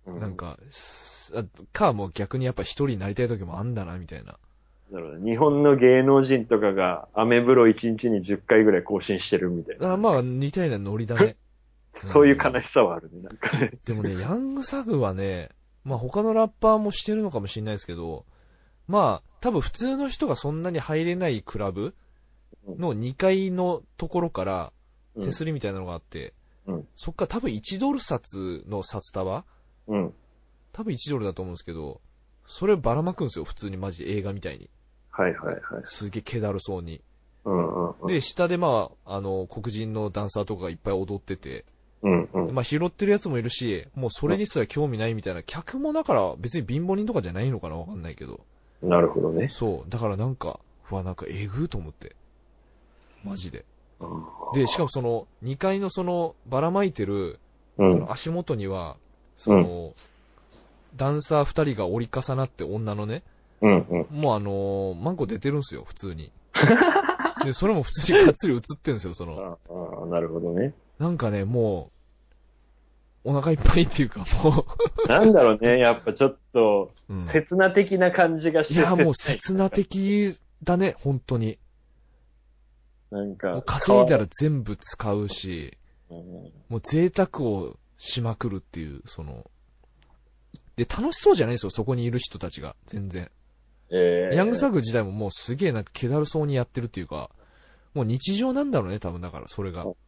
なんか、もう逆にやっぱ一人になりたい時もあんだな、みたいな。 なるほど。日本の芸能人とかがアメブロ1日に10回ぐらい更新してるみたいな。 まあ、似たようなノリだね。 そういう悲しさはあるね、なんかね。 でもね、ヤングサグはね、まあ他のラッパーもしてるのかもしれないですけど、まあ、多分普通の人がそんなに入れないクラブの2階のところから手すりみたいなのがあって、そっから多分1ドル札の札束、多分1ドルだと思うんですけど、そればらまくんですよ、普通にマジで映画みたいに。 はいはいはい。 すげえ気だるそうに。で、下でまあ、黒人のダンサーとかがいっぱい踊ってて、まあ拾ってるやつもいるし、もうそれにすら興味ないみたいな、客もだから別に貧乏人とかじゃないのかなわかんないけど。 なるほどね。 そう。だからなんかえぐーと思って。マジで。で、しかもその、2階のその、ばらまいてる、その足元には、その、ダンサー2人が折り重なって女のね、もうマンコ出てるんですよ、普通に。で、それも普通にがっつり映ってるんですよ、その。 なるほどね。 なんかね、もう、お腹いっぱいっていうか、もう。なんだろうね、やっぱちょっと、刹那的な感じがして、 いや、もう刹那的だね、本当に。 なんか、 もう稼いだら全部使うし、もう贅沢をしまくるっていう、その、で、楽しそうじゃないですよ、そこにいる人たちが、全然。ヤングサグ自体ももうすげえなんか気だるそうにやってるっていうか、もう日常なんだろうね、多分だから、それが。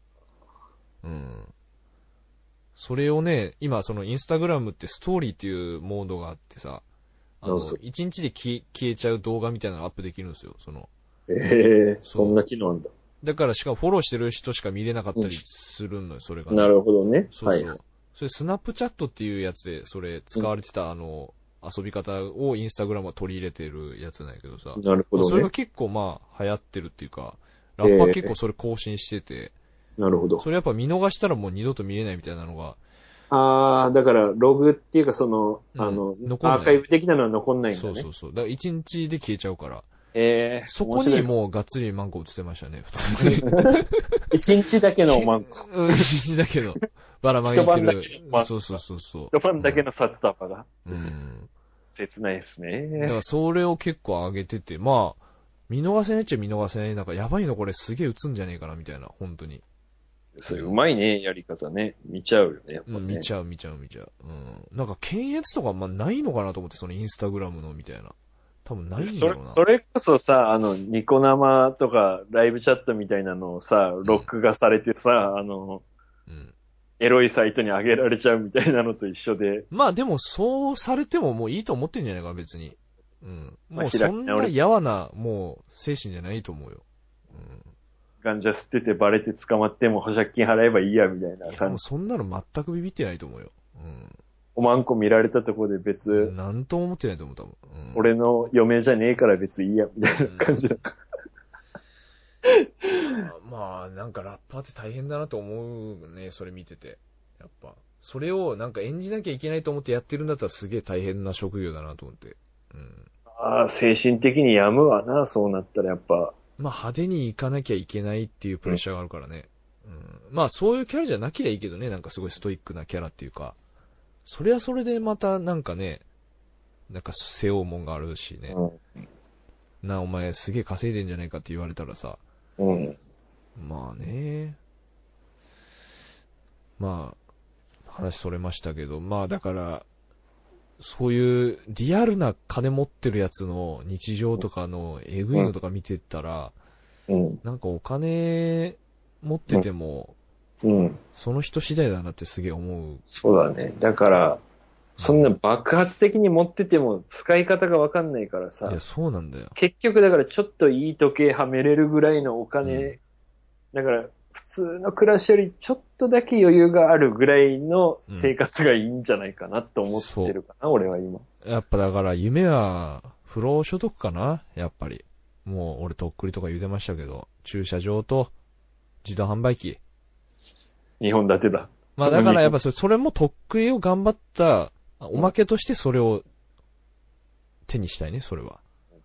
それをね、今そのインスタグラムってストーリーっていうモードがあってさ、一日で消えちゃう動画みたいなのアップできるんですよ、その。 そんな機能あんだ。 だからしかもフォローしてる人しか見れなかったりするのよ、それが、 ね。なるほどね。 そうそう。はい、それスナップチャットっていうやつで、それ使われてた遊び方をインスタグラムは取り入れてるやつなんやけどさ。 なるほどね。 それが結構まあ流行ってるっていうか、ラッパー結構それ更新してて、 なるほど。 それやっぱ見逃したらもう二度と見れないみたいなのが。 だからログっていうかその、アーカイブ的なのは残んないんだね。 そう。だから一日で消えちゃうから。そこにもうがっつりマンコ映ってましたね、普通に。 一日だけのマンコ。 一日だけの。ばらまいてる。そう。 一晩だけの札束が。切ないですね。 だからそれを結構上げてて、まあ、見逃せないっちゃ見逃せない。なんかやばいのこれすげえ映んじゃねえかなみたいな、本当に。 それうまいね、やり方ね。見ちゃうよね、やっぱね。 見ちゃう。なんか検閲とかまあないのかなと思って、そのインスタグラムのみたいな。多分ないんだろうな。 それこそさ、ニコ生とかライブチャットみたいなのをさ、録画されてさ、エロいサイトに上げられちゃうみたいなのと一緒で。 まあでもそうされてももういいと思ってんじゃないかな、別に。もうそんなやわな、もう精神じゃないと思うよ。 ガンジャ吸っててバレて捕まっても保釈金払えばいいや、みたいな。 いや、もうそんなの全くビビってないと思うよ。 おまんこ見られたところで別、 なんとも思ってないと思う、多分。 俺の嫁じゃねえから別にいいや、みたいな感じだから。 まあ、なんかラッパーって大変だなと思うね、それ見てて。やっぱ。それをなんか演じなきゃいけないと思ってやってるんだったらすげえ大変な職業だなと思って。 精神的に病むわな、そうなったらやっぱ。 まあ派手に行かなきゃいけないっていうプレッシャーがあるからね。まあそういうキャラじゃなければいいけどね、なんかすごいストイックなキャラっていうか。それはそれでまたなんかね、なんか背負うもんがあるしね。お前すげえ稼いでんじゃないかって言われたらさ。まあね。まあ、話それましたけど、まあだから、そういうリアルな金持ってるやつの日常とかのエグいのとか見てたら、なんかお金持ってても、その人次第だなってすげえ思う。 そうだね。だから、そんな爆発的に持ってても使い方がわかんないからさ。 いや、そうなんだよ。 結局だからちょっといい時計はめれるぐらいのお金、だから普通の暮らしよりちょっとだけ余裕があるぐらいの生活がいいんじゃないかなと思ってるかな、俺は今。 やっぱだから夢は不労所得かな、やっぱり。もう俺とっくりとか言うてましたけど、駐車場と自動販売機。 2本立てだ。 まあだからやっぱそれもとっくりを頑張ったおまけとしてそれを手にしたいね、それは。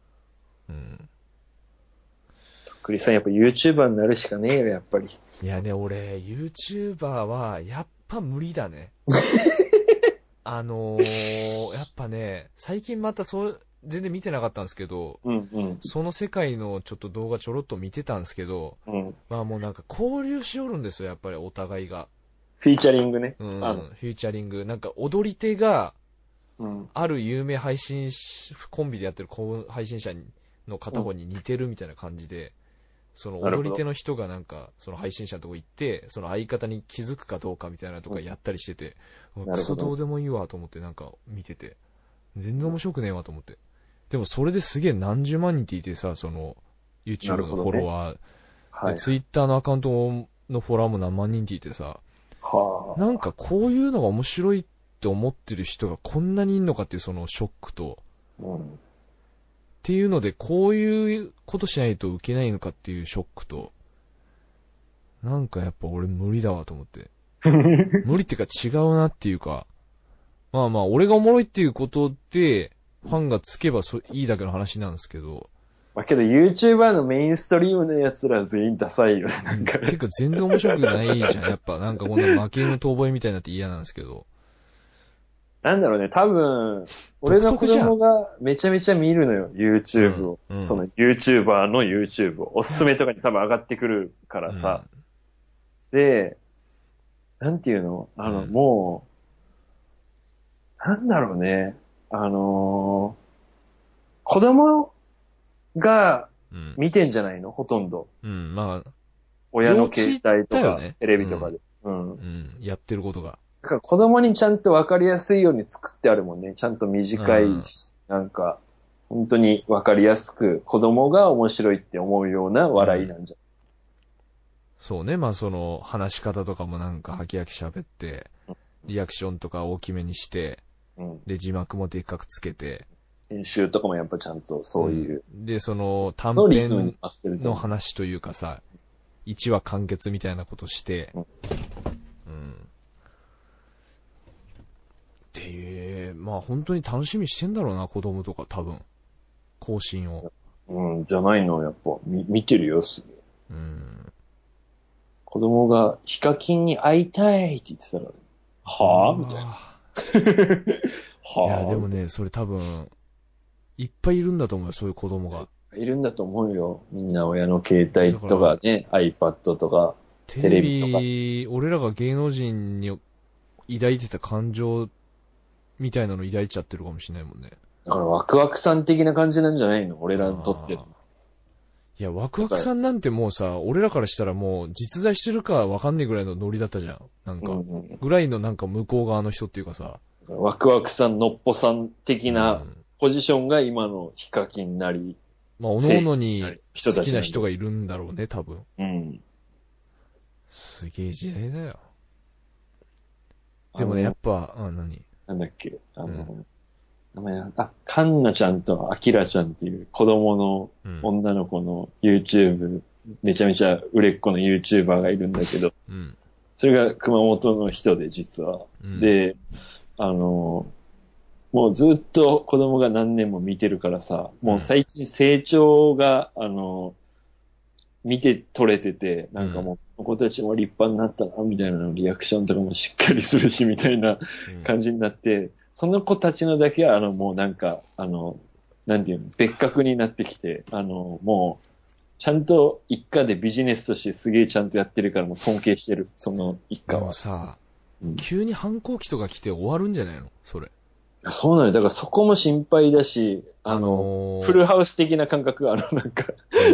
とっくりさんやっぱ YouTuber になるしかねえよ、やっぱり。 いやね、俺、YouTuber はやっぱ無理だね。 やっぱね、最近また全然見てなかったんですけど、 うんうん。 その世界のちょっと動画ちょろっと見てたんですけど、 うん。 まあもうなんか交流しおるんですよ、やっぱりお互いが。 フィーチャリングね。 うん、フューチャリング。なんか踊り手が、 うん。 ある有名コンビでやってる配信者のうん。 片方に似てるみたいな感じで、そのなるほど。 踊り手の人がなんか、その配信者のとこ行って、その相方に気づくかどうかみたいなとうん。 かやったりしてて、クなるほど。 ソどうでもいいわと思ってなんか見てて、全然面白くねえわと思って。でもそれですげえ何十万人っていてさ、その、 な YouTube のるほどね。 フォロワー、で、 はい。 Twitter のアカウントのフォロワーも何万人っていてさ、なんはあ。 かこういうのが面白いって思ってる人がこんなにいんのかっていうそのショックと、 うん。 っていうのでこういうことしないと受けないのかっていうショックと、なんかやっぱ俺無理だわと思って。無理っていうか違うなっていうか、まあまあ俺がおもろいっていうことで、ファンがつけばいいだけの話なんですけど、 まあけど YouTuber のメインストリームのやつら全員ダサいよね、なんか。 てか全然面白くないじゃん。やっぱなんかこんな負け犬遠吠えみたいになって嫌なんですけど。 なんだろうね、多分、俺独の子特じゃん。 供がめちゃめちゃ見るのよ、 う YouTube ん、 を。 うん、 その YouTuber の YouTube を。おすすめとかに多分上がってくるからさ。 うん、 で、なんていうのうん、 もう、なんだろうね。子供がうん、 見てんじゃないのほとんど。 うん、まあ、 親の携幼稚帯とか、 だよね。 テレうん、 ビとかで。うん。 うん、やってることが。 だから子供にちゃんとわかりやすいように作ってあるもんね。ちゃんと短いうん、 し、なんか、本当にわかりやすく子供が面白いって思うようなうん。 笑いなんじそうね、まあその、話し方とかもなんかハキハキ喋って、 ゃん。 リアクションとか大きめにして、 うん。 で、字幕もでっかくつけて、 編集とかもやっぱちゃんとうん。 そういうで、その短のリズムに編合わせてるとの思う。 話というかさ、1話完結みたいなことして、 うん。 うん。っていう、まあ本当に楽しみしてんだろうな、子供とか多分。更新を。 うん、じゃないの、やっぱ、見てるよ、すげえ。 うん。 子供がヒカキンに会いたいって言ってたら、 うはぁみたいな。 わいや、ではぁみたいもね、それ多分、いっぱいいるんだと思うよ、そういう子供な。 が。 いるんだと思うよ。みんな親の携帯だから、 とかね、iPad とか、テテレレビとか。 ビ、俺らが芸能人に抱いてた感情みたいなの抱いちゃってるかもしれないもんね。 だからワクワクさん的な感じなんじゃないの俺らにとっての。 ああ。いや、ワクだから、 ワクさんなんてもうさ、俺らからしたらもう実在してるかわかんねえぐらいのノリだったじゃん。なんうんか。 うん。 ぐらいのなんか向こう側の人っていうかさ。 ワクワクさん、のっぽさんう的なん。 ポジションが今のヒカキンなり、 まあ、おのお聖のに地になり、人好きなたちなんで。 人がいるんだろうね、多分。 うん。 すげえ時代だよ。でもね、やっあの、 ぱ、何なんだっけ、 うん。 名前カンナちゃんとアキラちゃんっていう子供のうん。 女の子の YouTube、めちゃめちゃ売れっ子の YouTuber がいるんだけど、 うん。 それが熊本の人で実は。 うん。 で、あの、もうずっと子供が何年も見てるからさ、もううん。 最近成長が、見て取れてて、 うん。 なんかもう、この子たちも立派になったな、みたいなのリアクションとかもしっかりするし、みたいなうん。 感じになって、その子たちのだけは、もうなんか、なんていうの、別格になってきて、もう、ちゃんと一家でビジネスとしてすげえちゃんとやってるからもう尊敬してる、その一家でもは。 さ、 うん。 急に反抗期とか来て終わるんじゃないのそれ。 そうなのよ。だからそこも心配だし、 あフのルハウス的な感覚がなんかうん。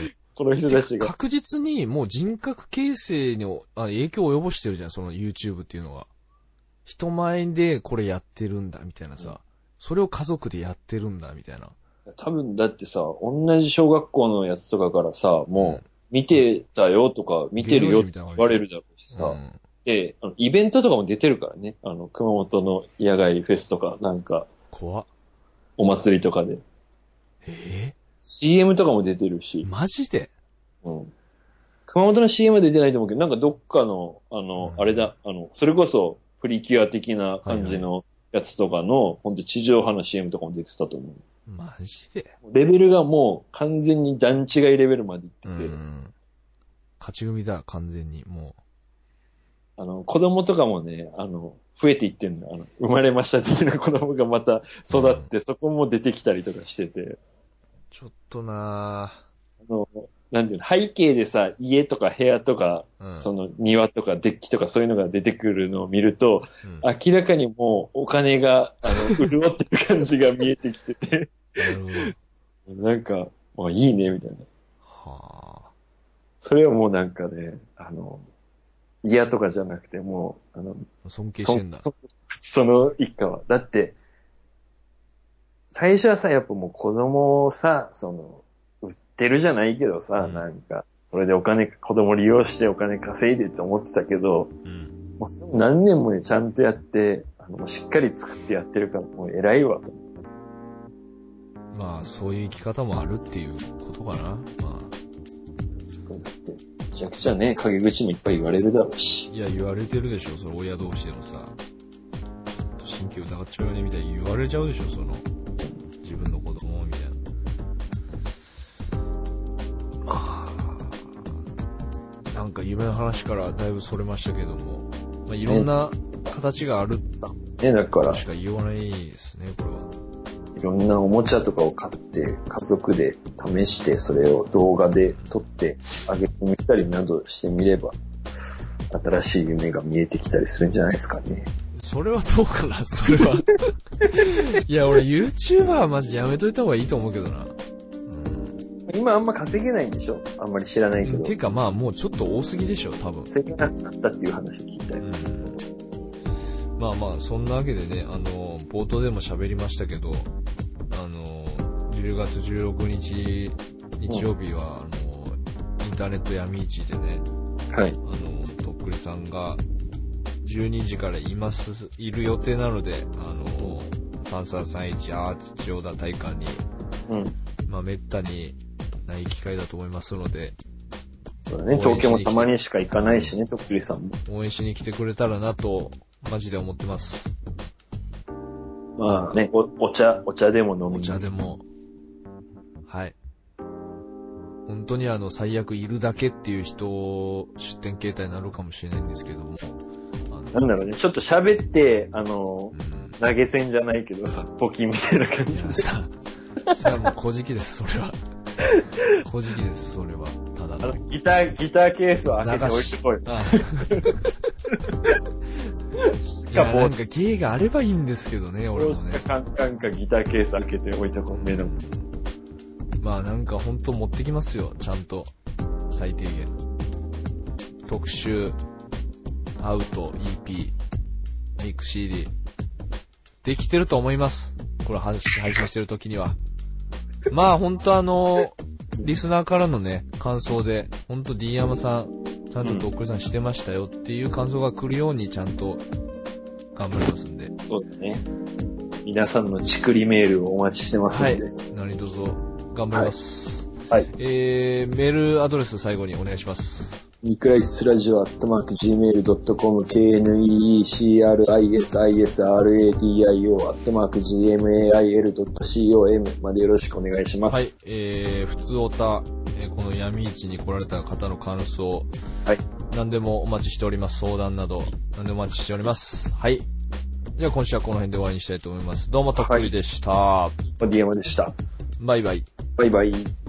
この人てか、 たちが。 確実にもう人格形成に影響を及ぼしてるじゃん、その YouTube っていうのは。人前でこれやってるんだ、みたいなさ。それを家族でやってるんだ、みたいな。 多分だってさ、同じ小学校のやつとかからさ、 うん。 もう見てたよとか見てるよって芸能人みたいな感じでしょ。 言われるだろうしさ。 うん。 で、イベントとかも出てるからね。熊本の野外フェスとか、なんか、 怖っ。 お祭りとかで。 え CM とかも出てるし。 マジでうん。熊本の CM は出てないと思うけど、なんかどっかの、 うん。 あれだ、それこそプリキュア的なはいはい。 感じのやつとかの、ほんと地上波の CM とかも出てたと思う。 マジでレベルがもう完全に段違いレベルまでいってうて、 ん。勝ち組だ、完全に。も子供とかもね、増えていってんの。生まれました的な子供がまた育って、そこも出てきたりとかしてて。 ちょっとななんていうの、背景でさ、家とか部屋とか、 ぁ。 その庭とかデッキとかそういうのが出てくるのを見ると、 うん。 明らかにもうお金が、潤ってる感じが見えてきてて、 なるほど。 なんか、まあいいね、みたいな。 はそれはもうなんかね、嫌とかじゃなくて、もう、 ぁ。尊敬してんだ。 その一家は。だって、最初はさ、やっぱもう子供をさ、売ってるじゃないけどさ、 うんなんか、それで子供利用してお金稼いでって思ってたけど、 うん。 もう何年もね、ちゃんとやって、しっかり作ってやってるから、もう偉いわと。 まあ、そういう生き方もあるっていうことかな。まそうだって、めちゃくちゃね、陰口もいっぱい言われるだろうし。 あ。いや、言われてるでしょ、その親同士でもさ。ちょっと神経疑っちゃうよね、みたいに言われちゃうでしょ、自分の子供みたいな。まあ、なんか夢の話からだいぶそれましたけども、まあ、いろんな形があるね、だからと、しか言いようがないですね、これは。 いろんなおもちゃとかを買って、家族で試して、それを動画で撮ってあげてみたりなどしてみれば、新しい夢が見えてきたりするんじゃないですかね。 それはどうかな、それは。いや、俺 YouTuber はマジやめといた方がいいと思うけどな。 今あんま稼げないんでしょ？あんまり知らないけど。 ていうかまあもうちょっと多すぎでしょ、多分。 稼げなくなったっていう話を聞いたよ。 まあまあ、そんなわけでね、冒頭でも喋りましたけど、10月16日、日曜日は、インターネット闇市でね、 はい。 とっくりさんが、12時からいる予定なので、3331アーツ千代田体育館に、まあ、めったにない機会だと思いますので、 そうだね、東京もたまにしか行かないしね、とっくりさんも。 応援しに来てくれたらなと、マジで思ってます。 まあね、お茶でも飲む。 お茶でも、はい。本当に最悪いるだけっていう人、出店形態になるかもしれないんですけども。 なんだろうね、ちょっと喋って、投げ銭じゃないけどさ、募金みたいな感じで。 さ、それはもう小じきです、それは。小じきです、それは。ただの。 ギターケースを開けて置いてこい。 いや、なんか芸があればいいんですけどね、俺もね。 カンカンかギターケース開けて置いてこい、目の。 まあなんか本当持ってきますよ、ちゃんと。最低限。特集、アウト、EP、ミック CD。できてると思います。これ配信してる時には。まあ本当リスナーからのね、感想で、本当 D 山さん、ちゃんととっくりさんしてましたよっていう感想が来るようにちゃんと頑張りますんで。 そうですね。皆さんのチクリメールをお待ちしてますので。 はい。何卒頑張ります。 はい。 メールアドレス最後にお願いします。 ニクライスラジオ@gmail.com KNECRISISRADIO@gmail.com までよろしくお願いします。 はい。普通おた、この闇市に来られた方の感想。はい。何でもお待ちしております。相談など、何でもお待ちしております。はい。じゃあ今週はこの辺で終わりにしたいと思います。どうもとっくりでした。 ディアマでした。 バイバイ。 バイバイ。